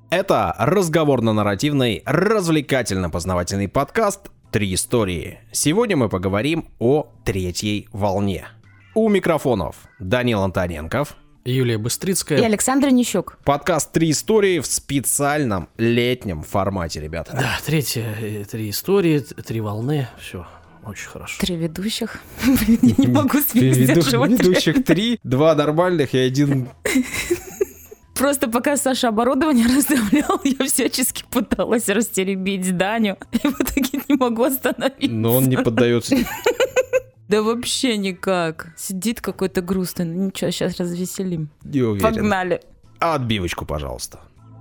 Это разговорно-нарративный, развлекательно-познавательный подкаст «Три истории». Сегодня мы поговорим о третьей волне. У микрофонов Данил Антоненков, Юлия Быстрицкая и Александр Нищук. Подкаст «Три истории» в специальном летнем формате, ребята. Да, три истории, три волны, все. Очень хорошо. Три ведущих. Я не могу сдерживать. Ведущих три, два нормальных и один... Просто пока Саша оборудование расставлял, я всячески пыталась растеребить Даню, и в итоге не могу остановиться. Но он не поддается. Да вообще никак. Сидит какой-то грустный. Ну ничего, сейчас развеселим. Не уверен. Погнали. Отбивочку, пожалуйста.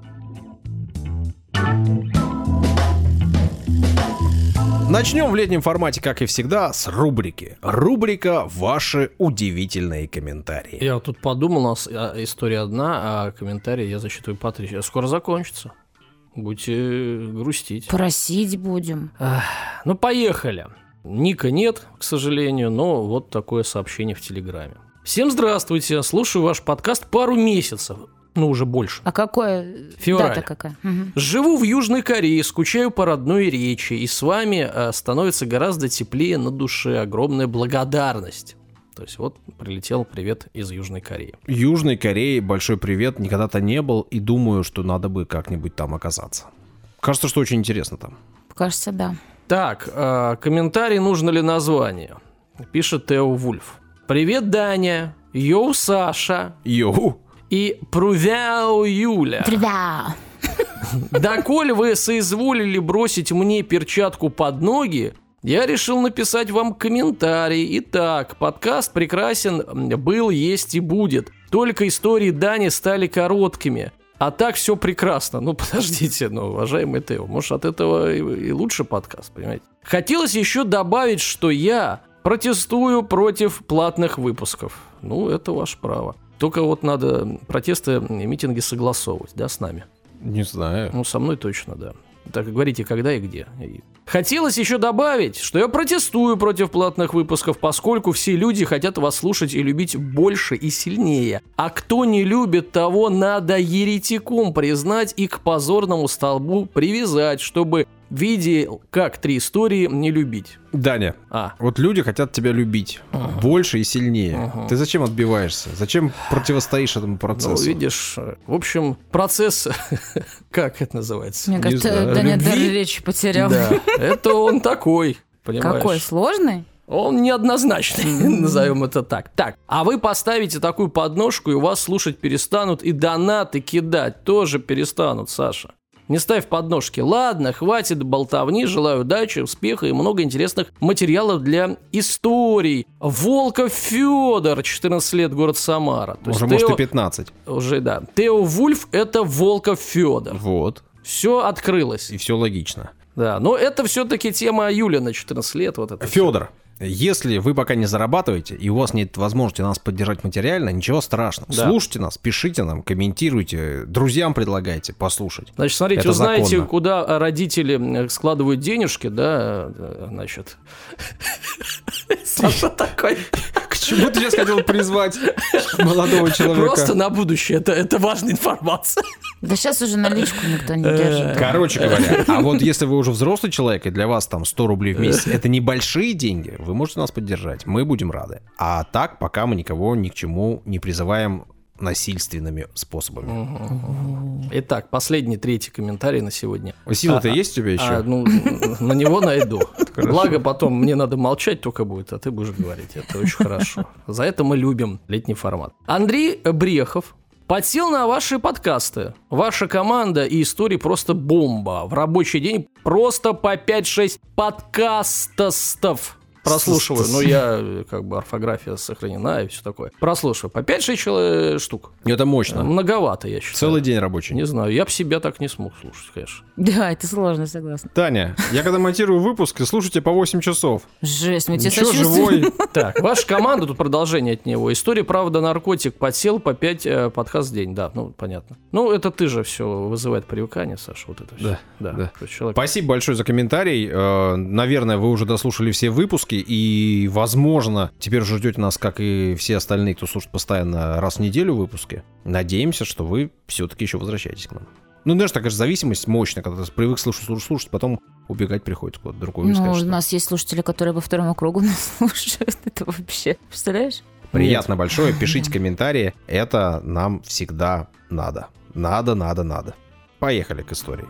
Начнем в летнем формате, как и всегда, с рубрики. Рубрика «Ваши удивительные комментарии». Я вот тут подумал, у нас история одна, а комментарии я засчитываю по 3. Скоро закончится. Будете грустить. Просить будем. Ну, поехали. Ника нет, к сожалению, но вот такое сообщение в Телеграме. Всем здравствуйте, слушаю ваш подкаст пару месяцев. Ну, уже больше. А какое? Февраль. Дата какая? Угу. Живу в Южной Корее, скучаю по родной речи, и с вами становится гораздо теплее на душе. Огромная благодарность. То есть вот прилетел привет из Южной Кореи. Южной Корее большой привет, никогда-то не был, и думаю, что надо бы как-нибудь там оказаться. Кажется, что очень интересно там. Кажется, да. Так, комментарий, нужно ли название? Пишет Тео Вульф. Привет, Даня. Йоу, Саша. Йоу. И Прувяу Юля. Привет. Доколе вы соизволили бросить мне перчатку под ноги, я решил написать вам комментарий. Итак, подкаст прекрасен был, есть и будет. Только истории Дани стали короткими. А так все прекрасно. Ну, подождите, уважаемый Тео, может, от этого и лучше подкаст, понимаете? Хотелось еще добавить, что я протестую против платных выпусков. Ну, это ваше право. Только вот надо протесты и митинги согласовывать, да, с нами? Не знаю. Ну, со мной точно, да. Так говорите, когда и где. Хотелось еще добавить, что я протестую против платных выпусков, поскольку все люди хотят вас слушать и любить больше и сильнее. А кто не любит, того надо еретиком признать и к позорному столбу привязать, чтобы видел, как три истории не любить. Даня, вот люди хотят тебя любить больше и сильнее. Ты зачем отбиваешься? Зачем противостоишь этому процессу? Ну, видишь, в общем, процесс, как это называется? Мне кажется, Даня дар речи потерял. Да, это он такой, понимаешь? Какой, сложный? Он неоднозначный, назовем это так. Так, а вы поставите такую подножку, и вас слушать перестанут, и донаты кидать тоже перестанут, Саша. Не ставь подножки. Ладно, хватит болтовни, желаю удачи, успеха и много интересных материалов для историй. Волков Федор, 14 лет, город Самара. То уже, может, и 15. Уже, да. Тео Вульф – это Волков Федор. Вот. Все открылось. И все логично. Да, но это все-таки тема Юли на 14 лет. Вот это Федор, если вы пока не зарабатываете, и у вас нет возможности нас поддержать материально, ничего страшного. Да. Слушайте нас, пишите нам, комментируйте, друзям предлагайте послушать. Значит, смотрите, это вы знаете, законно. куда родители складывают денежки, да, значит... Саша такой... К чему ты сейчас хотел призвать молодого человека? Просто на будущее, это важная информация. Да сейчас уже наличку никто не держит. Короче говоря, а вот если вы уже взрослый человек, и для вас там 100 рублей в месяц, это небольшие деньги, вы можете нас поддержать, мы будем рады. А так, пока мы никого ни к чему не призываем насильственными способами. Итак, последний, третий комментарий на сегодня. Сила-то есть у тебя еще? На него найду. Благо потом мне надо молчать только будет, а ты будешь говорить. Это очень хорошо. За это мы любим летний формат. Андрей Брехов подсел на ваши подкасты. Ваша команда и истории просто бомба. В рабочий день просто по 5-6 подкастов прослушиваю. Но я, как бы, орфография сохранена и все такое. Прослушиваю. По 5-6 штук. Это мощно. Многовато, я считаю. Целый день рабочий. Не знаю, я бы себя так не смог слушать, конечно. Да, это сложно, согласна. Таня, я когда монтирую выпуск, слушайте по 8 часов. Жесть, мы тебе Ничего, сочувствуем. живой. Так, ваша команда, тут продолжение от него. История, правда, наркотик подсел по 5 подкаст в день. Да, ну, понятно. Ну, это ты же все вызывает привыкание, Саша, вот это все. Да. Человек... Спасибо большое за комментарий. Наверное, вы уже дослушали все выпуски, и, возможно, теперь уже ждете нас, как и все остальные, кто слушает постоянно раз в неделю выпуски. Надеемся, что вы все-таки еще возвращаетесь к нам. Ну, знаешь, такая же зависимость мощная, когда ты привык слушать, потом убегать приходится куда-то другое. Ну, у нас есть слушатели, которые по второму кругу нас слушают. Это вообще, представляешь? Приятно большое, пишите комментарии, это нам всегда надо. Надо. Поехали к истории.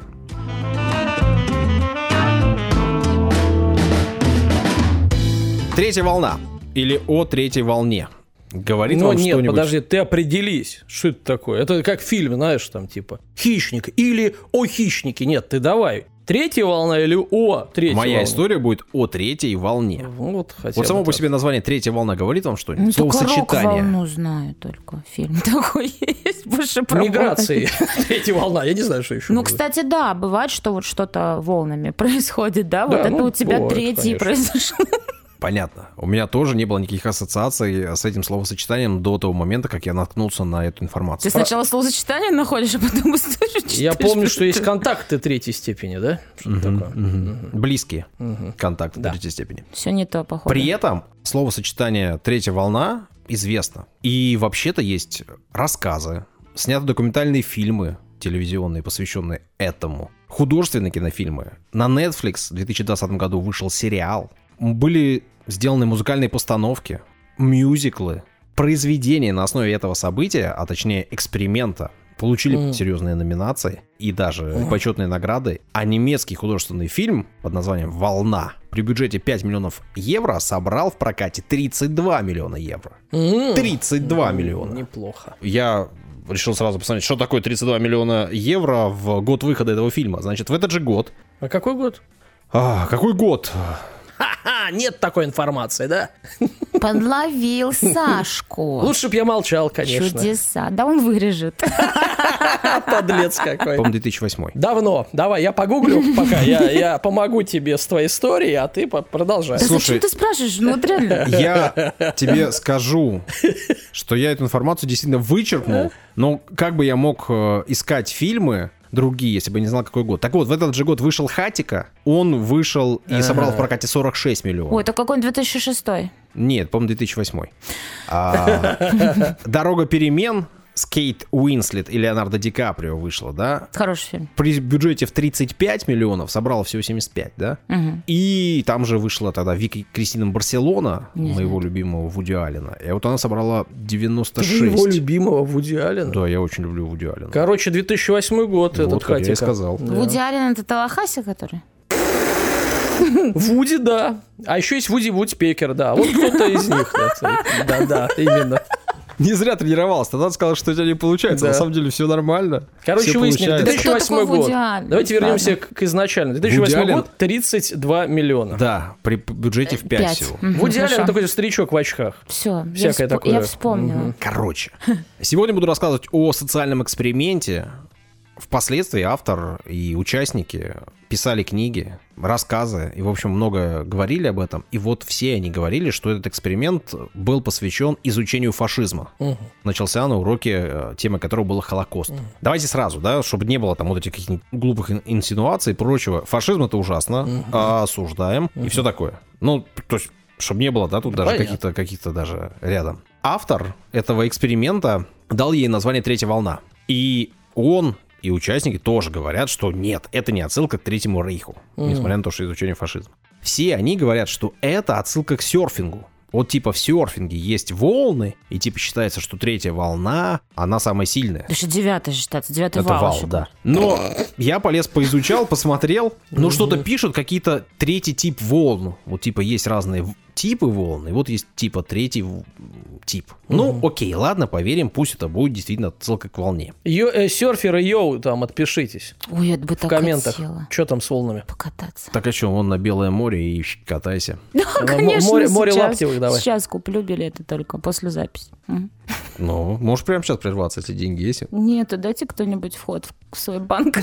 Третья волна. Или о третьей волне. Говорит вам нет, что-нибудь? подожди, ты определись, что это такое. Это как фильм, знаешь, там типа «Хищник» или «О хищнике». Нет, ты давай. Третья волна или о третьей волне? Моя история будет о третьей волне. Вот само по себе название «Третья волна» говорит вам что-нибудь? Ну, Словосочетание. только «Рок-волну» знаю только. Фильм такой есть. Больше про миграции. Третья волна. Я не знаю, что еще. Ну, кстати, да, бывает, что вот что-то волнами происходит, да? Вот Да, это у тебя бывает, третий конечно. произошло. Понятно. У меня тоже не было никаких ассоциаций с этим словосочетанием до того момента, как я наткнулся на эту информацию. Ты сначала словосочетание находишь, а потом историю читаешь. Я помню, что есть контакты третьей степени, да? Что такое? Близкие контакты третьей степени. Все не то, походу. При этом словосочетание «третья волна» известно. И вообще-то есть рассказы, сняты документальные фильмы телевизионные, посвященные этому. Художественные кинофильмы. На Netflix в 2020 году вышел сериал. Были сделаны музыкальные постановки, мюзиклы, произведения на основе этого события, а точнее эксперимента, получили серьезные номинации и даже почетные награды. А немецкий художественный фильм под названием «Волна» при бюджете 5 миллионов евро собрал в прокате 32 миллиона евро. 32 миллиона. Неплохо. Я решил сразу посмотреть, что такое 32 миллиона евро в год выхода этого фильма. Значит, в этот же год... А какой год? Какой год? Ха-ха, нет такой информации, да? Подловил Сашку. Лучше б я молчал, конечно. Чудеса. Да он вырежет. Подлец какой. По-моему, 2008. Давно. Давай, я погуглю пока. Я помогу тебе с твоей историей, а ты продолжай. Да Слушай, зачем ты спрашиваешь? Ну вот реально. Я тебе скажу, что я эту информацию действительно вычеркнул, но как бы я мог искать фильмы другие, если бы не знал, какой год. Так вот, в этот же год вышел «Хатико», он вышел и собрал в прокате 46 миллионов. Ой, это какой-нибудь 2006. Нет, по-моему, 2008. «Дорога перемен» с Кейт Уинслет и Леонардо Ди Каприо вышла, да? Хороший фильм. При бюджете в 35 миллионов собрала всего 75, да? И там же вышла тогда Вики Кристина Барселона, моего любимого Вуди Аллена. И вот она собрала 96. Его любимого Вуди Аллена? Да, я очень люблю Вуди Аллена. Короче, 2008 год Вот, этот как я и «Хатико». сказал. Вуди Аллен это Талахаси, который? Вуди, да. А еще есть Вуди Вудпекер, да. Вот кто-то из них. Да, именно. Не зря тренировался. Тогда сказал, что у тебя не получается. Да. На самом деле все нормально. Короче, Всё выяснили, получается. 2008 Кто такой год. Вуди Аллен? Давайте вернемся Ладно. к изначально. 2008 Вуди год, 32 миллиона. Да, при бюджете в 5 5. всего. Вуди Аллен такой старичок в очках. Все, Всякое такое. я вспомнила. Короче, сегодня буду рассказывать о социальном эксперименте. Впоследствии автор и участники писали книги, рассказы, и, в общем, много говорили об этом. И вот все они говорили, что этот эксперимент был посвящен изучению фашизма. Начался на уроке, темой которого была Холокост. Давайте сразу, да, чтобы не было там вот этих каких-нибудь глупых инсинуаций и прочего. Фашизм — это ужасно, осуждаем и все такое. Ну, то есть, чтобы не было, да, тут даже каких-то даже рядом. Автор этого эксперимента дал ей название «Третья волна». И он и участники тоже говорят, что нет, это не отсылка к Третьему Рейху, несмотря на то, что изучение фашизма. Все они говорят, что это отсылка к серфингу. Вот типа в серфинге есть волны, и типа считается, что третья волна, она самая сильная. Потому что 9 же считается, 9 Это вал. вал, еще да. Но я полез, поизучал, посмотрел. Ну, что-то пишут, какие-то третий тип волн. Вот типа есть разные типы волн, и вот есть типа третий тип. Ну, окей, ладно, поверим, пусть это будет действительно отсылка к волне. Серферы, йоу, там, отпишитесь будет. Ой, я бы в так комментах. хотела Что там с волнами? покататься. Так а что, вон на Белое море и катайся. Да, конечно, море сейчас. лаптевых давай. Сейчас куплю билеты только после записи. Ну, можешь прямо сейчас прерваться, если деньги есть. Нет, дайте кто-нибудь вход в свой банк.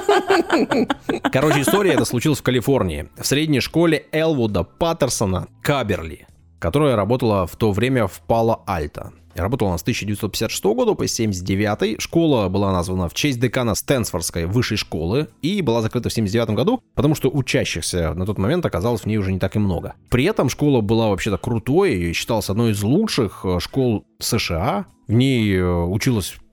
Короче, история эта случилась в Калифорнии, в средней школе Элвуда Паттерсона Каберли, которая работала в то время в Пало-Альто. Работала она с 1956 года по 1979. Школа была названа в честь декана Стэнсфордской высшей школы и была закрыта в 1979 году, потому что учащихся на тот момент оказалось в ней уже не так и много. При этом школа была вообще-то крутой и считалась одной из лучших школ США. В ней училось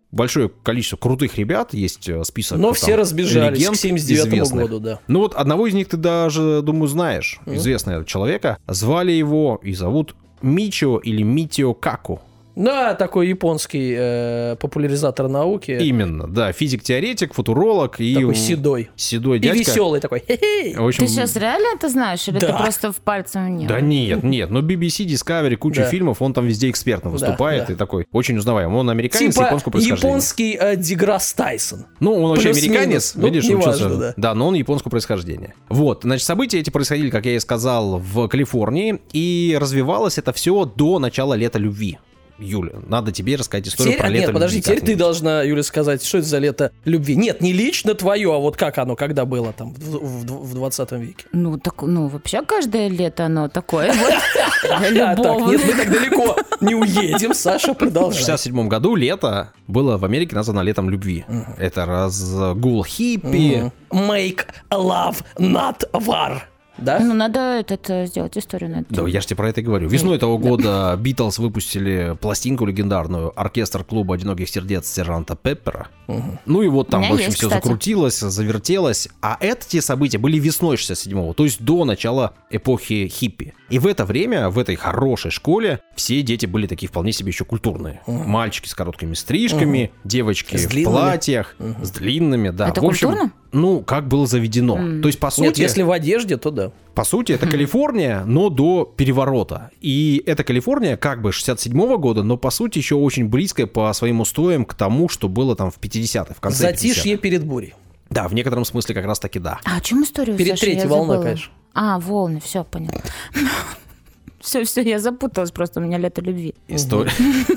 большое количество крутых ребят, есть список. Но там, все разбежались легенд к 79-му известных. году, да. Ну вот одного из них ты даже, думаю, знаешь, известного человека. Звали его и зовут Мичио или Митио Каку. Да, такой японский популяризатор науки. Именно, да, физик-теоретик, футуролог и... Такой седой. Седой И дядька. веселый такой. Хе-хей. В общем, Ты сейчас реально это знаешь? Или Да. ты просто в пальцем не? Да нет, но BBC, Discovery, куча Да. фильмов, он там везде экспертно выступает да. и такой очень узнаваемый. Он американец Типа японского происхождения. японский Деграсс Тайсон. Ну, он вообще Плюс-минус. американец, Ну, видишь, неважно, учился. да. Но он японского происхождения. Вот, значит, события эти происходили, как я и сказал, в Калифорнии, и развивалось это все до начала Лета любви. Юля, надо тебе рассказать историю про лето Нет, подожди, любви. теперь ты как-нибудь. должна, Юля, сказать, что это за лето любви. Нет, не лично твое, а вот как оно, когда было там в 20 веке. Ну, вообще каждое лето оно такое вот Так, нет, любовное. мы так далеко не уедем, Саша, В продолжай. 67 году лето было в Америке названо летом любви. Это разгул хиппи. Make love, not war. Да? Ну, надо сделать историю на это. Да, я же тебе про это и говорю. Весной этого года Битлз выпустили пластинку легендарную «Оркестр клуба одиноких сердец» сержанта Пеппера. Ну и вот там, У меня в общем, есть, все кстати. закрутилось, завертелось. А эти события были весной 67-го, то есть до начала эпохи хиппи. И в это время, в этой хорошей школе, все дети были такие вполне себе еще культурные. Мальчики с короткими стрижками, девочки С в длинными. платьях, с длинными, да. Это в общем, культурно? ну, как было заведено. То есть, по сути... Нет, если в одежде, то да. По сути, это Калифорния, но до переворота. И это Калифорния как бы 67-го года, но по сути еще очень близкая по своим устоям к тому, что было там в 50-х, в конце 50-х. Затишье перед бурей. Да, в некотором смысле как раз таки да. А о чем историю, Перед Саша? Я третьей волной, забыла. конечно. А, волны, все, понятно. Все, я запуталась просто, у меня лето любви. История.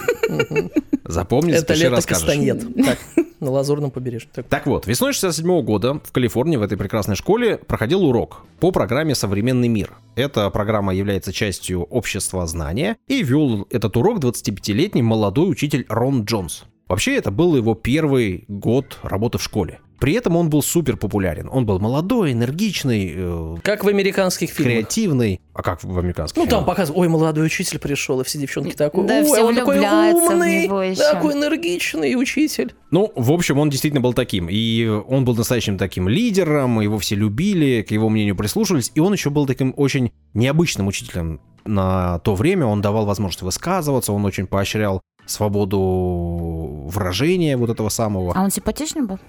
Запомни, Это запиши, лето расскажешь. кастаньет. Так, на Лазурном побережье. Так. Так вот, весной 67 года в Калифорнии, в этой прекрасной школе, проходил урок по программе «Современный мир». Эта программа является частью общества знания, и вел этот урок 25-летний молодой учитель Рон Джонс. Вообще, это был его первый год работы в школе. При этом он был супер популярен. Он был молодой, энергичный, Как в американских фильмах. креативный. А как в американских Ну, там фильмах? показывают, ой, молодой учитель пришел, и все девчонки такой, Да, ой, все он такой влюбляются в умный, него еще. такой энергичный учитель. Ну, в общем, он действительно был таким. И он был настоящим таким лидером, его все любили, к его мнению прислушивались. И он еще был таким очень необычным учителем на то время. Он давал возможность высказываться, он очень поощрял свободу выражения вот этого самого. А он симпатичный был?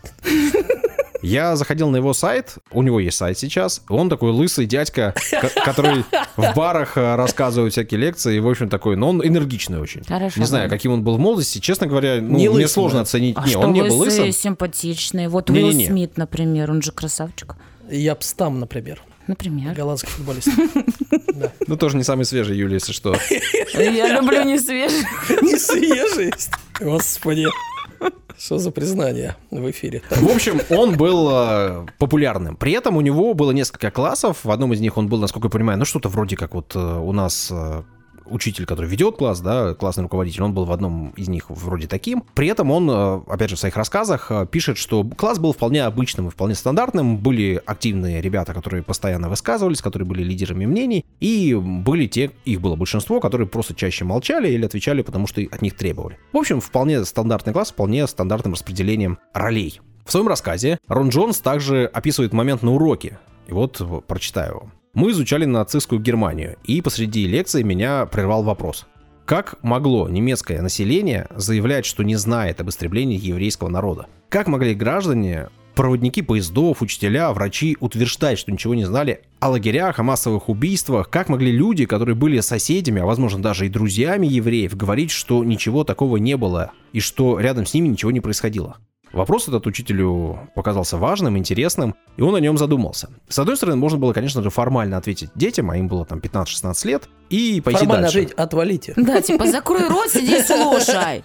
Я заходил на его сайт, у него есть сайт сейчас, он такой лысый дядька, который в барах рассказывает всякие лекции, и, в общем, такой, но он энергичный очень. Хорошо. Не знаю, каким он был в молодости, честно говоря, ну, Не мне лысый, сложно да. оценить. А Не, что он не был лысый, лысым. симпатичный? Вот Уилл Не-не-не. Смит, например, он же красавчик. Япстам, например, Например. голландский футболист. Ну, тоже не самый свежий, Юлия, если что. Я люблю не свежий. Не свежесть. Господи. Что за признание в эфире? В общем, он был популярным. При этом у него было несколько классов. В одном из них он был, насколько я понимаю, ну что-то вроде как вот у нас учитель, который ведет класс, да, классный руководитель, он был в одном из них вроде таким. При этом он, опять же, в своих рассказах пишет, что класс был вполне обычным и вполне стандартным. Были активные ребята, которые постоянно высказывались, которые были лидерами мнений, и были те, их было большинство, которые просто чаще молчали или отвечали, потому что от них требовали. В общем, вполне стандартный класс, вполне стандартным распределением ролей. В своем рассказе Рон Джонс также описывает момент на уроке. И вот прочитаю его. Мы изучали нацистскую Германию, и посреди лекции меня прервал вопрос. Как могло немецкое население заявлять, что не знает об истреблении еврейского народа? Как могли граждане, проводники поездов, учителя, врачи утверждать, что ничего не знали о лагерях, о массовых убийствах? Как могли люди, которые были соседями, а возможно даже и друзьями евреев, говорить, что ничего такого не было и что рядом с ними ничего не происходило? Вопрос этот учителю показался важным, интересным, и он о нем задумался. С одной стороны, можно было, конечно же, формально ответить детям, а им было там 15-16 лет, и пойти Формально дальше. жить, отвалите. Да, типа закрой рот, сиди и слушай.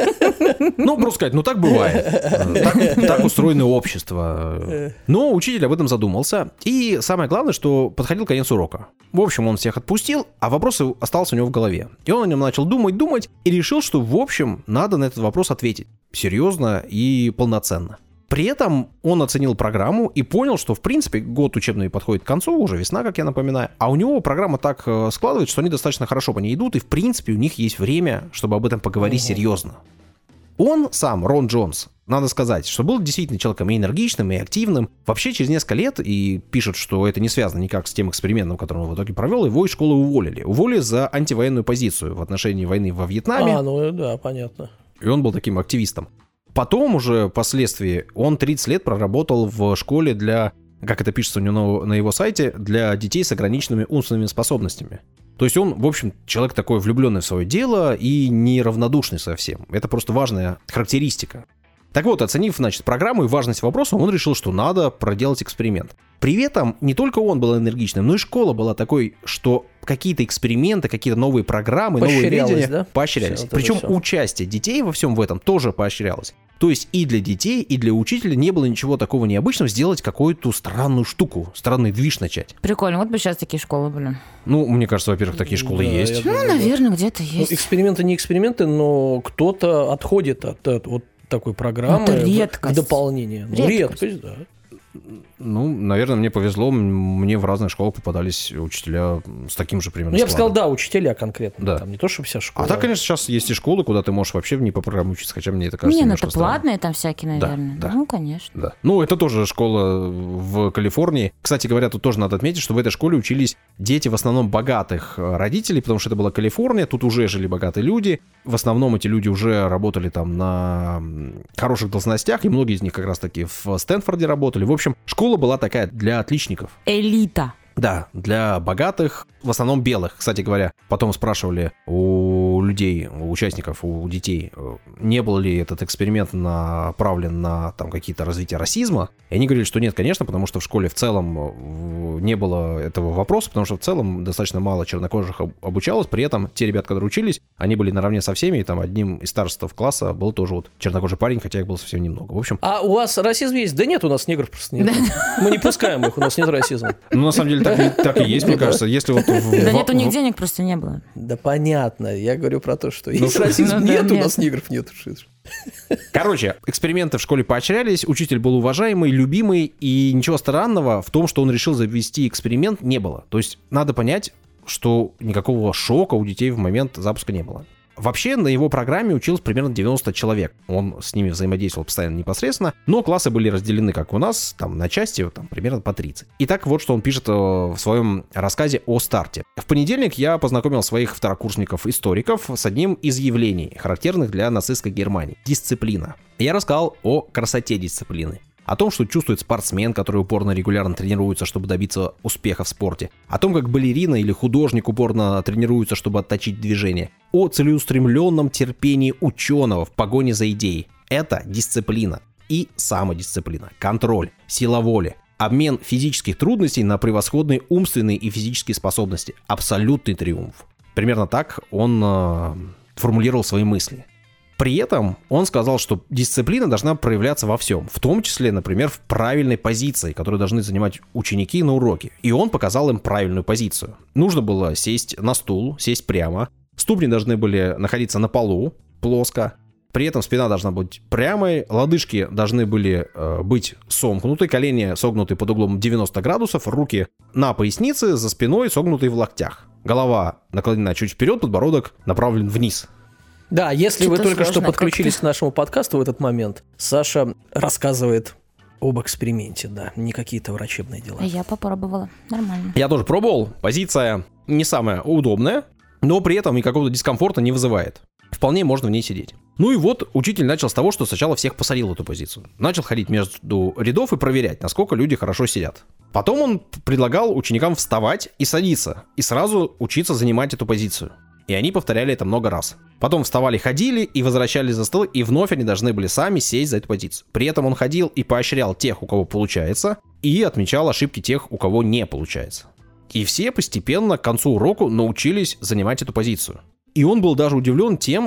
Ну, просто сказать, ну так бывает. Так устроено общество. Но учитель об этом задумался. И самое главное, что подходил конец урока. В общем, он всех отпустил, а вопрос остался у него в голове. И он о нем начал думать, и решил, что, в общем, надо на этот вопрос ответить. Серьезно и полноценно. При этом он оценил программу и понял, что, в принципе, год учебный подходит к концу, уже весна, как я напоминаю, а у него программа так складывается, что они достаточно хорошо по ней идут, и, в принципе, у них есть время, чтобы об этом поговорить серьезно. Он сам, Рон Джонс, надо сказать, что был действительно человеком и энергичным, и активным. Вообще, через несколько лет, и пишут, что это не связано никак с тем экспериментом, который он в итоге провел, его из школы уволили. Уволили за антивоенную позицию в отношении войны во Вьетнаме. Ну да, понятно. И он был таким активистом. Потом уже, впоследствии, он 30 лет проработал в школе для, как это пишется у него на его сайте, для детей с ограниченными умственными способностями. То есть он, в общем, человек такой влюбленный в свое дело и неравнодушный совсем. Это просто важная характеристика. Так вот, оценив, значит, программу и важность вопроса, он решил, что надо проделать эксперимент. При этом не только он был энергичным, но и школа была такой, что какие-то эксперименты, какие-то новые программы, новые видения поощрялись. Все, причем участие детей во всем в этом тоже поощрялось. То есть и для детей, и для учителя не было ничего такого необычного сделать какую-то странную штуку, странный движ начать. Прикольно, вот бы сейчас такие школы были. Ну, мне кажется, во-первых, такие школы есть. Наверное, где-то есть. Ну, эксперименты не эксперименты, но кто-то отходит от вот такой программы в дополнение. Редкость, да. Ну, наверное, мне повезло, мне в разных школах попадались учителя с таким же примерно я бы сказал, да, учителя конкретно, да. Там не то, что вся школа. А так, конечно, сейчас есть и школы, куда ты можешь вообще не по программе учиться, хотя мне это кажется Не, ну немножко это странно. платные там всякие, наверное. Да. Ну, конечно. Да. Ну, это тоже школа в Калифорнии. Кстати говоря, тут тоже надо отметить, что в этой школе учились дети в основном богатых родителей, потому что это была Калифорния, тут уже жили богатые люди. В основном эти люди уже работали там на хороших должностях, и многие из них как раз-таки в Стэнфорде работали. В общем, школа была такая для отличников. Элита. Да, для богатых, в основном белых. Кстати говоря, потом спрашивали у людей, у участников, у детей, не был ли этот эксперимент направлен на там какие-то развития расизма. И они говорили, что нет, конечно, потому что в школе в целом не было этого вопроса, потому что в целом достаточно мало чернокожих обучалось. При этом те ребята, которые учились, они были наравне со всеми, и там одним из старшеств класса был тоже вот чернокожий парень, хотя их было совсем немного. В общем... А у вас расизм есть? Да нет, у нас негров просто нет. Мы не пускаем их, у нас нет расизма. Ну, на самом деле, так и есть, мне кажется. Если вот да нет, у них денег просто не было. Да понятно, я говорю про то, что есть расизм, нет, у нас негров нет. Короче, эксперименты в школе поощрялись, учитель был уважаемый, любимый, и ничего странного в том, что он решил завести эксперимент, не было. То есть надо понять, что никакого шока у детей в момент запуска не было. Вообще, на его программе училось примерно 90 человек. Он с ними взаимодействовал постоянно непосредственно, но классы были разделены, как у нас, там, на части, там, примерно по 30. Итак, вот что он пишет в своем рассказе о старте. В понедельник я познакомил своих второкурсников-историков с одним из явлений, характерных для нацистской Германии – дисциплина. Я рассказал о красоте дисциплины. О том, что чувствует спортсмен, который упорно регулярно тренируется, чтобы добиться успеха в спорте. О том, как балерина или художник упорно тренируются, чтобы отточить движение. О целеустремленном терпении ученого в погоне за идеей. Это дисциплина и самодисциплина, контроль, сила воли, обмен физических трудностей на превосходные умственные и физические способности. Абсолютный триумф. Примерно так он формулировал свои мысли. При этом он сказал, что дисциплина должна проявляться во всем, в том числе, например, в правильной позиции, которую должны занимать ученики на уроке. И он показал им правильную позицию. Нужно было сесть на стул, сесть прямо, ступни должны были находиться на полу, плоско, при этом спина должна быть прямой, лодыжки должны были быть сомкнуты, колени согнуты под углом 90 градусов, руки на пояснице, за спиной согнутые в локтях. Голова наклонена чуть вперед, подбородок направлен вниз. Да, если вы только что подключились как-то к нашему подкасту в этот момент, Саша рассказывает об эксперименте, да, не какие-то врачебные дела. Я попробовала, нормально. Я тоже пробовал, позиция не самая удобная, но при этом никакого дискомфорта не вызывает. Вполне можно в ней сидеть. Ну и вот учитель начал с того, что сначала всех посадил в эту позицию. Начал ходить между рядов и проверять, насколько люди хорошо сидят. Потом он предлагал ученикам вставать и садиться, и сразу учиться занимать эту позицию. И они повторяли это много раз. Потом вставали, ходили и возвращались за стол, и вновь они должны были сами сесть за эту позицию. При этом он ходил и поощрял тех, у кого получается, и отмечал ошибки тех, у кого не получается. И все постепенно к концу урока научились занимать эту позицию. И он был даже удивлен тем,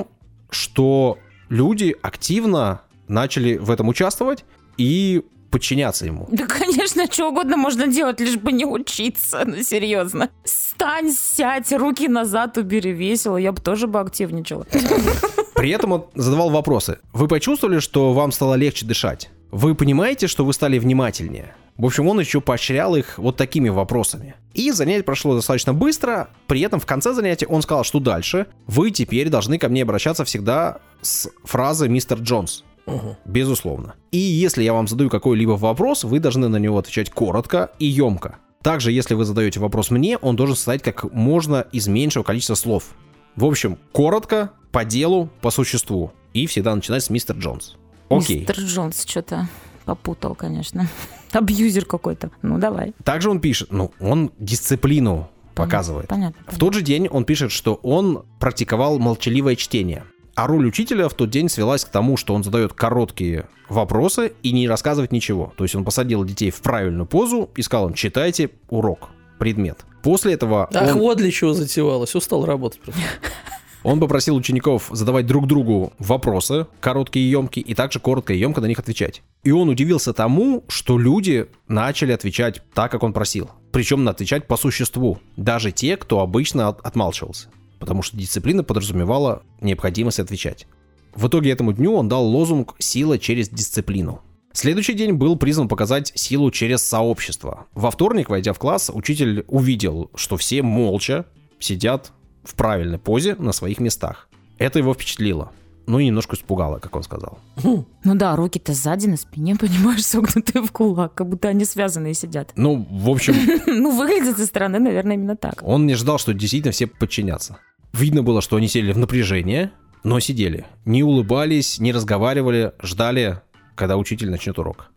что люди активно начали в этом участвовать и подчиняться ему. Да, конечно, что угодно можно делать, лишь бы не учиться, ну серьезно. Встань, сядь, руки назад, убери, весело, я бы тоже бы активничала. При этом он задавал вопросы. Вы почувствовали, что вам стало легче дышать? Вы понимаете, что вы стали внимательнее? В общем, он еще поощрял их вот такими вопросами. И занятие прошло достаточно быстро. При этом в конце занятия он сказал, что дальше вы теперь должны ко мне обращаться всегда с фразой «Мистер Джонс». Безусловно. И если я вам задаю какой-либо вопрос, вы должны на него отвечать коротко и емко. Также, если вы задаете вопрос мне, он должен состоять как можно из меньшего количества слов. В общем, коротко, по делу, по существу. И всегда начинать с «Мистер Джонс». Окей. Мистер Джонс что-то попутал, конечно. Абьюзер какой-то. Ну, давай. Также он пишет, он дисциплину показывает. Понятно. В тот же день он пишет, что он практиковал молчаливое чтение. А роль учителя в тот день свелась к тому, что он задает короткие вопросы и не рассказывает ничего. То есть он посадил детей в правильную позу и сказал им: читайте урок, предмет. После этого вот для чего затевалось, устал работать просто. Он попросил учеников задавать друг другу вопросы, короткие и емкие, и также коротко и емко на них отвечать. И он удивился тому, что люди начали отвечать так, как он просил. Причем отвечать по существу. Даже те, кто обычно отмалчивался. Потому что дисциплина подразумевала необходимость отвечать. В итоге этому дню он дал лозунг «Сила через дисциплину». Следующий день был призван показать силу через сообщество. Во вторник, войдя в класс, учитель увидел, что все молча сидят в правильной позе на своих местах. Это его впечатлило. И немножко испугало, как он сказал. Ну да, руки-то сзади на спине, понимаешь, согнутые в кулак, как будто они связанные сидят. В общем... Выглядит со стороны, наверное, именно так. Он не ждал, что действительно все подчинятся. Видно было, что они сели в напряжение, но сидели. Не улыбались, не разговаривали, ждали, когда учитель начнет урок.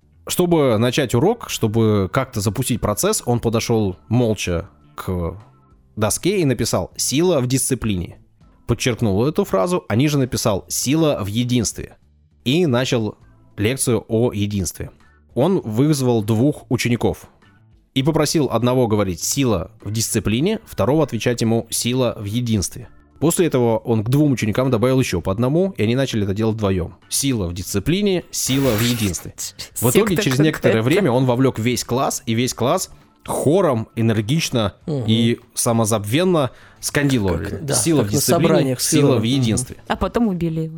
Чтобы начать урок, чтобы как-то запустить процесс, он подошел молча к доске и написал «Сила в дисциплине». Подчеркнул эту фразу, а ниже написал «Сила в единстве». И начал лекцию о единстве. Он вызвал 2 учеников и попросил одного говорить «Сила в дисциплине», второго отвечать ему «Сила в единстве». После этого он к 2 ученикам добавил еще по одному, и они начали это делать вдвоем. Сила в дисциплине, сила в единстве. В итоге, через некоторое время он вовлек весь класс, и весь класс хором, энергично и самозабвенно скандировали. Сила в дисциплине, сила в единстве. А потом убили его.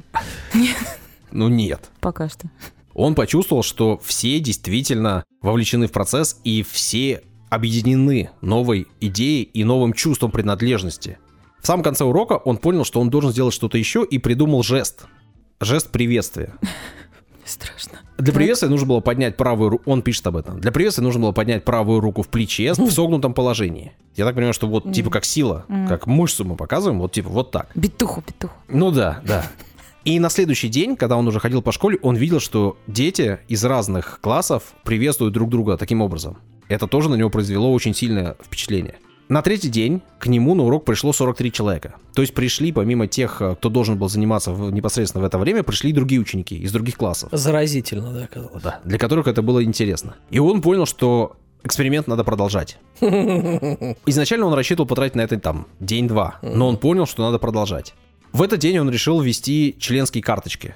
Нет. Пока что. Он почувствовал, что все действительно вовлечены в процесс, и все объединены новой идеей и новым чувством принадлежности. В самом конце урока он понял, что он должен сделать что-то еще, и придумал жест. Жест приветствия. Страшно. Для приветствия нужно было поднять правую руку. Он пишет об этом. Для приветствия нужно было поднять правую руку в плече в согнутом положении. Я так понимаю, что вот типа как сила, как мышцу мы показываем, вот типа вот так. Битуху. Да. И на следующий день, когда он уже ходил по школе, он видел, что дети из разных классов приветствуют друг друга таким образом. Это тоже на него произвело очень сильное впечатление. На 3-й день к нему на урок пришло 43 человека. То есть пришли, помимо тех, кто должен был заниматься непосредственно в это время, пришли и другие ученики из других классов. Заразительно, да, оказалось. Да, для которых это было интересно. И он понял, что эксперимент надо продолжать. Изначально он рассчитывал потратить на это день-два, но он понял, что надо продолжать. В этот день он решил ввести членские карточки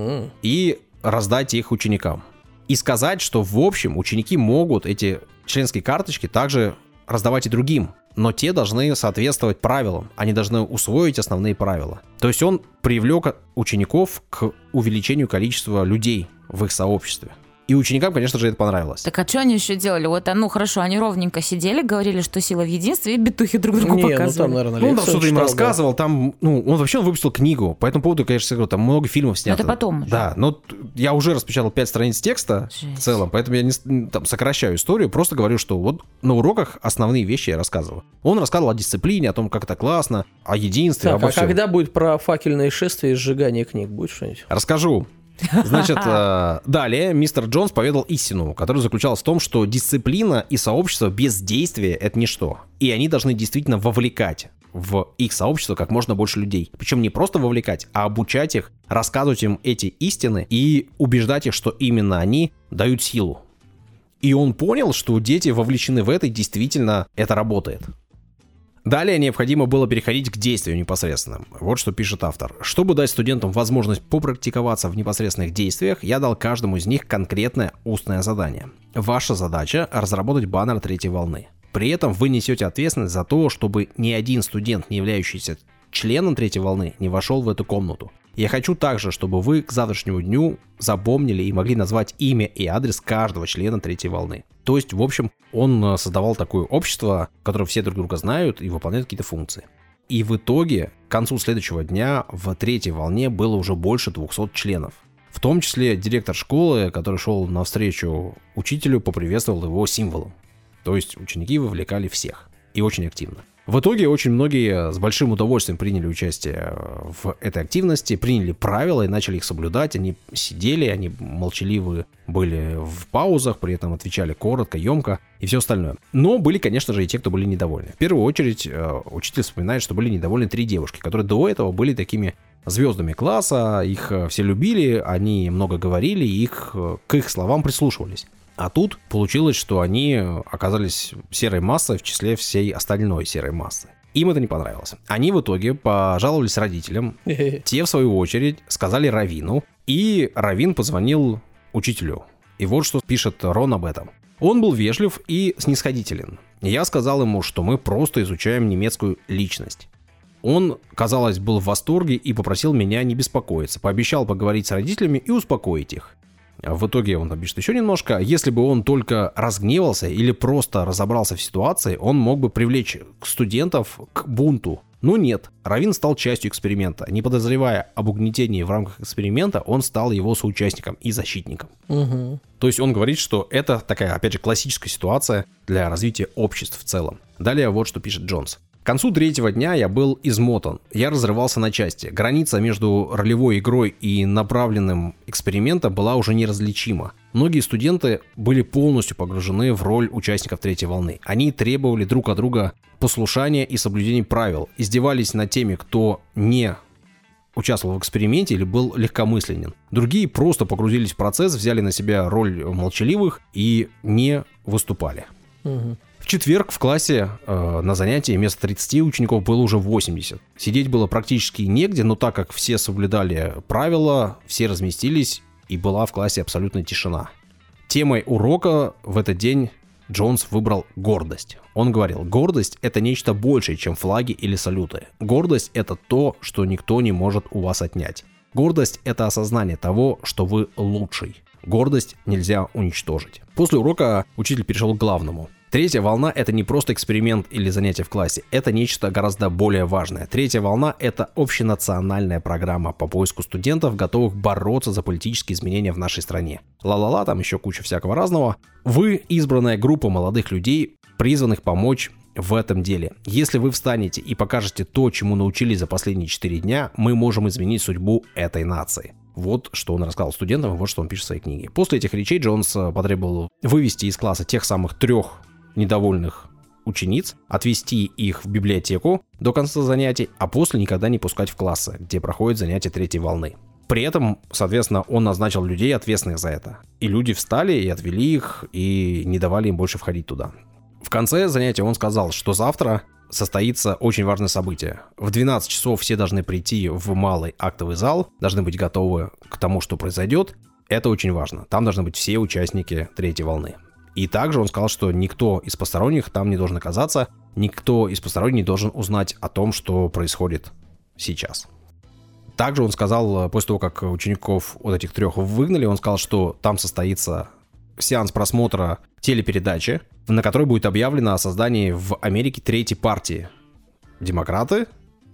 и раздать их ученикам. И сказать, что в общем ученики могут эти членские карточки также раздавать и другим, но те должны соответствовать правилам, они должны усвоить основные правила. То есть он привлек учеников к увеличению количества людей в их сообществе. И ученикам, конечно же, это понравилось. Так а что они еще делали? Вот, хорошо, они ровненько сидели, говорили, что сила в единстве, и битухи друг другу показывали. Там, наверное, он там что-то им рассказывал, там, он выпустил книгу, по этому поводу, конечно, говорю, там много фильмов снято. Это потом уже. Да, но я уже распечатал 5 страниц текста в целом, поэтому я не сокращаю историю, просто говорю, что вот на уроках основные вещи я рассказываю. Он рассказывал о дисциплине, о том, как это классно, о единстве, обо всем. Когда будет про факельные шествия и сжигание книг? Будет что-нибудь? Расскажу. Значит, далее мистер Джонс поведал истину, которая заключалась в том, что дисциплина и сообщество без действия — это ничто. И они должны действительно вовлекать в их сообщество как можно больше людей. Причем не просто вовлекать, а обучать их, рассказывать им эти истины и убеждать их, что именно они дают силу. И он понял, что дети вовлечены в это, и действительно это работает. Далее необходимо было переходить к действию непосредственным. Вот что пишет автор. Чтобы дать студентам возможность попрактиковаться в непосредственных действиях, я дал каждому из них конкретное устное задание. Ваша задача — разработать баннер 3-й волны. При этом вы несете ответственность за то, чтобы ни один студент, не являющийся членом 3-й волны, не вошел в эту комнату. Я хочу также, чтобы вы к завтрашнему дню запомнили и могли назвать имя и адрес каждого члена третьей волны. То есть, в общем, он создавал такое общество, в котором все друг друга знают и выполняют какие-то функции. И в итоге, к концу следующего дня в третьей волне было уже больше 200 членов. В том числе директор школы, который шел навстречу учителю, поприветствовал его символом. То есть ученики вовлекали всех и очень активно. В итоге очень многие с большим удовольствием приняли участие в этой активности, приняли правила и начали их соблюдать. Они сидели, они молчаливы были в паузах, при этом отвечали коротко, емко и все остальное. Но были, конечно же, и те, кто были недовольны. В первую очередь учитель вспоминает, что были недовольны 3 девушки, которые до этого были такими звездами класса, их все любили, они много говорили, к их словам прислушивались. А тут получилось, что они оказались серой массой в числе всей остальной серой массы. Им это не понравилось. Они в итоге пожаловались родителям. Те, в свою очередь, сказали раввину. И раввин позвонил учителю. И вот что пишет Рон об этом. Он был вежлив и снисходителен. Я сказал ему, что мы просто изучаем немецкую личность. Он, казалось, был в восторге и попросил меня не беспокоиться. Пообещал поговорить с родителями и успокоить их. В итоге он пишет еще немножко. Если бы он только разгневался или просто разобрался в ситуации, он мог бы привлечь студентов к бунту. Но нет, раввин стал частью эксперимента. Не подозревая об угнетении в рамках эксперимента, он стал его соучастником и защитником. Угу. То есть он говорит, что это такая, опять же, классическая ситуация для развития обществ в целом. Далее вот что пишет Джонс. К концу 3-го дня я был измотан, я разрывался на части. Граница между ролевой игрой и направленным экспериментом была уже неразличима. Многие студенты были полностью погружены в роль участников 3-й волны. Они требовали друг от друга послушания и соблюдения правил, издевались над теми, кто не участвовал в эксперименте или был легкомысленен. Другие просто погрузились в процесс, взяли на себя роль молчаливых и не выступали. Угу. В четверг в классе на занятии вместо 30 учеников было уже 80. Сидеть было практически негде, но так как все соблюдали правила, все разместились и была в классе абсолютная тишина. Темой урока в этот день Джонс выбрал гордость. Он говорил, гордость — это нечто большее, чем флаги или салюты. Гордость — это то, что никто не может у вас отнять. Гордость — это осознание того, что вы лучший. Гордость нельзя уничтожить. После урока учитель перешел к главному. 3-я волна — это не просто эксперимент или занятие в классе, это нечто гораздо более важное. 3-я волна — это общенациональная программа по поиску студентов, готовых бороться за политические изменения в нашей стране. Ла-ла-ла, там еще куча всякого разного. Вы — избранная группа молодых людей, призванных помочь в этом деле. Если вы встанете и покажете то, чему научились за последние 4 дня, мы можем изменить судьбу этой нации. Вот что он рассказал студентам, и вот что он пишет в своей книге. После этих речей Джонс потребовал вывести из класса тех самых 3 недовольных учениц, отвести их в библиотеку до конца занятий, а после никогда не пускать в классы, где проходят занятия 3-й волны. При этом, соответственно, он назначил людей, ответственных за это. И люди встали и отвели их, и не давали им больше входить туда. В конце занятия он сказал, что завтра состоится очень важное событие. В 12 часов все должны прийти в малый актовый зал, должны быть готовы к тому, что произойдет. Это очень важно. Там должны быть все участники 3-й волны. И также он сказал, что никто из посторонних там не должен оказаться, никто из посторонних не должен узнать о том, что происходит сейчас. Также он сказал, после того, как учеников вот этих 3 выгнали, он сказал, что там состоится сеанс просмотра телепередачи, на которой будет объявлено о создании в Америке 3-й партии. Демократы,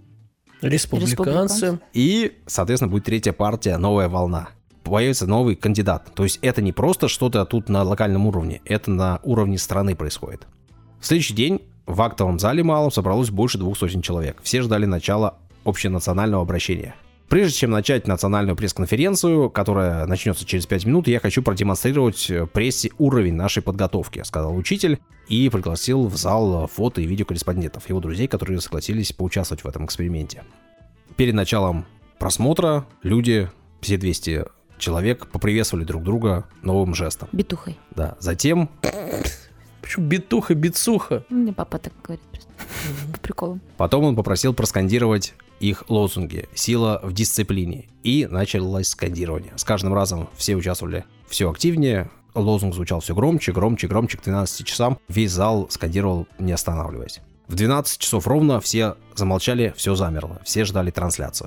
республиканцы. И, соответственно, будет 3-я партия «Новая волна». Появится новый кандидат. То есть это не просто что-то тут на локальном уровне, это на уровне страны происходит. В следующий день в актовом зале малом собралось больше 200 человек. Все ждали начала общенационального обращения. Прежде чем начать национальную пресс-конференцию, которая начнется через 5 минут, я хочу продемонстрировать прессе уровень нашей подготовки, сказал учитель и пригласил в зал фото- и видеокорреспондентов, его друзей, которые согласились поучаствовать в этом эксперименте. Перед началом просмотра люди, все 200 человек, поприветствовали друг друга новым жестом. Битухой. Да. Затем... Почему битуха, бицуха? Мне папа так говорит просто. По приколу. Потом он попросил проскандировать их лозунги «Сила в дисциплине». И началось скандирование. С каждым разом все участвовали все активнее. Лозунг звучал все громче, громче, громче. К 12 часам весь зал скандировал, не останавливаясь. В 12 часов ровно все замолчали, все замерло. Все ждали трансляцию.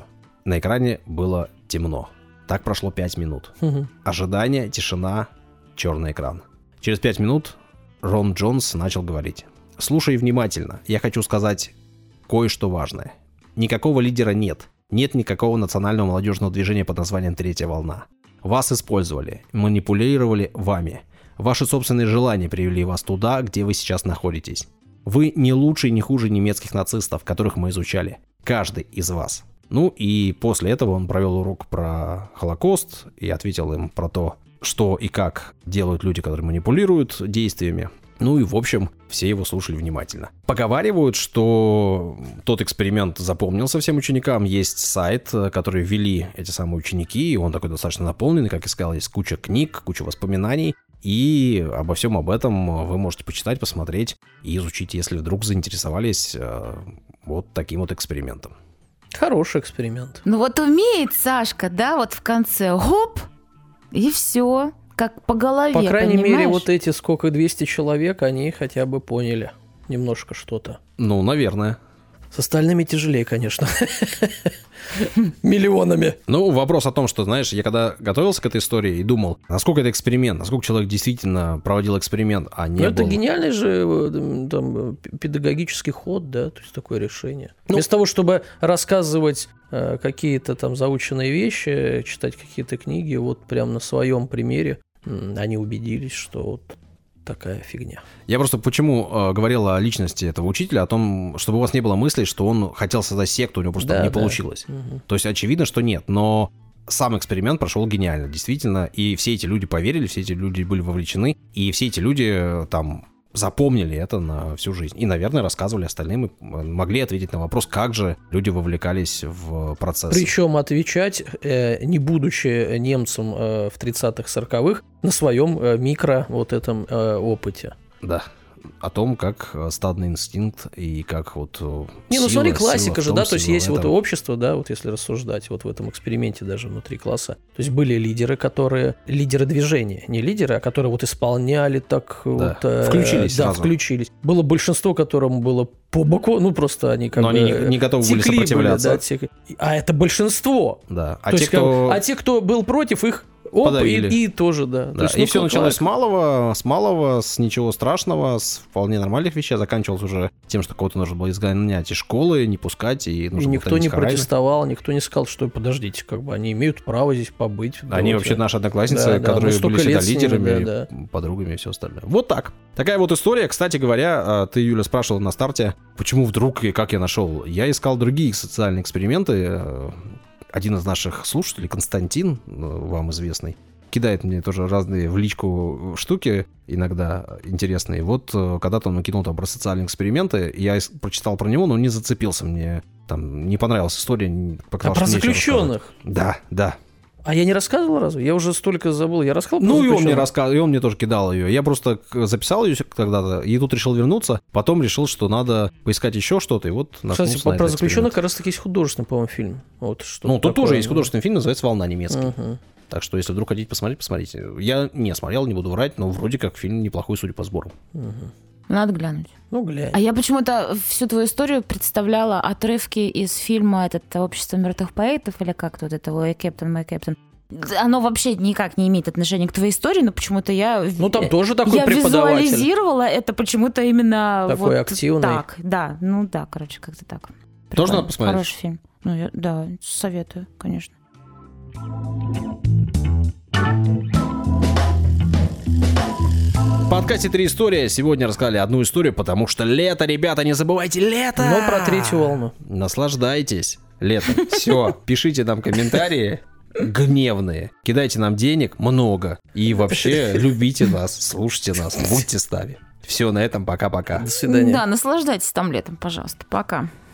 На экране было темно. Так прошло 5 минут. Ожидание, тишина, черный экран. Через 5 минут Рон Джонс начал говорить. «Слушай внимательно. Я хочу сказать кое-что важное. Никакого лидера нет. Нет никакого национального молодежного движения под названием «Третья волна». Вас использовали, манипулировали вами. Ваши собственные желания привели вас туда, где вы сейчас находитесь. Вы не лучше и не хуже немецких нацистов, которых мы изучали. Каждый из вас». Ну и после этого он провел урок про Холокост и ответил им про то, что и как делают люди, которые манипулируют действиями. Ну и, в общем, все его слушали внимательно. Поговаривают, что тот эксперимент запомнился всем ученикам. Есть сайт, который ввели эти самые ученики, и он такой достаточно наполненный, как я сказал, есть куча книг, куча воспоминаний. И обо всем об этом вы можете почитать, посмотреть и изучить, если вдруг заинтересовались вот таким вот экспериментом. Хороший эксперимент. Ну вот умеет Сашка, да, вот в конце, хоп, и все, как по голове, По крайней понимаешь? мере, вот эти сколько, 200 человек, они хотя бы поняли немножко что-то. Ну, наверное. С остальными тяжелее, конечно. Миллионами. Ну, вопрос о том, что, знаешь, я когда готовился к этой истории и думал, насколько это эксперимент, насколько человек действительно проводил эксперимент, а не Ну, это был... гениальный же там, педагогический ход, да, то есть такое решение. Вместо того, чтобы рассказывать какие-то там заученные вещи, читать какие-то книги, вот прям на своем примере они убедились, что вот такая фигня. Я просто почему говорил о личности этого учителя, о том, чтобы у вас не было мысли, что он хотел создать секту, у него просто не получилось. Угу. То есть очевидно, что нет, но сам эксперимент прошел гениально, действительно, и все эти люди поверили, все эти люди были вовлечены, и все эти люди там запомнили это на всю жизнь. И, наверное, рассказывали остальным и могли ответить на вопрос, как же люди вовлекались в процесс. Причем отвечать, не будучи немцем в 30-х, 40-х, на своем микро вот этом опыте. Да. О том, как стадный инстинкт и как вот Не, ну смотри, классика же, да, то есть сила есть в вот этом. общество, да, вот если рассуждать вот в этом эксперименте даже внутри класса. То есть были лидеры, лидеры движения, не лидеры, а которые вот исполняли так Да, вот... включились да, сразу. включились. Было большинство, которому было по боку, ну просто они как Но бы... они не готовы были текли сопротивляться. А это большинство. Да. То есть, а те, кто был против, их подавили. и тоже, да. Да, То есть, и ну, все как началось лайк. с малого, с ничего страшного, с вполне нормальных вещей, заканчивалось уже тем, что кого-то нужно было изгонять из школы, не пускать, и И нужно было никто томить не Харайна. протестовал, никто не сказал, что подождите, как бы они имеют право здесь побыть. Они Да, вообще вот, наши одноклассницы, Да, да, мы которые столько были всегда лет с ними, лидерами, да, подругами и все остальное. Вот так. Такая вот история. Кстати говоря, ты, Юля, спрашивала на старте, почему вдруг и как я нашел. Я искал другие социальные эксперименты. Один из наших слушателей, Константин, вам известный, кидает мне тоже разные в личку штуки, иногда интересные. Вот когда-то он накинул там про социальные эксперименты, я прочитал про него, но не зацепился. Мне там не понравилась история. А про заключенных? Да. А я не рассказывал разве? Я уже столько забыл. Я рассказывал про Ну, и он мне заключенных? рассказывал, и он мне тоже кидал ее. Я просто записал ее когда-то, и тут решил вернуться. Потом решил, что надо поискать еще что-то, и вот наткнулся Кстати, на про этот заключенных эксперимент. как раз таки есть художественный, по-моему, фильм. Вот, что Ну, тут такое, тоже есть ну. художественный фильм, называется «Волна» немецкий. Мгм. Так что, если вдруг хотите посмотреть, посмотрите. Я не смотрел, не буду врать, но вроде как фильм неплохой, судя по сбору. Надо глянуть. Ну, глянь. А я почему-то всю твою историю представляла отрывки из фильма «Общество мертвых поэтов», или как тут это, «Ой, Кэптон, мой Кэптон». Оно вообще никак не имеет отношения к твоей истории, но почему-то я... Ну, там тоже такой я преподаватель. визуализировала это почему-то именно Такой вот активный. так. Да, ну да, короче, как-то так. Тоже Прикольно. надо посмотреть? Хороший фильм. Ну, да, советую, конечно. В подкасте «Три истории» сегодня рассказали одну историю, потому что лето, ребята, не забывайте, лето! Но про третью волну. Наслаждайтесь летом. Все, пишите нам комментарии гневные, кидайте нам денег много и вообще любите нас, слушайте нас, будьте с нами. Все, на этом пока-пока. До свидания. Да, наслаждайтесь там летом, пожалуйста. Пока.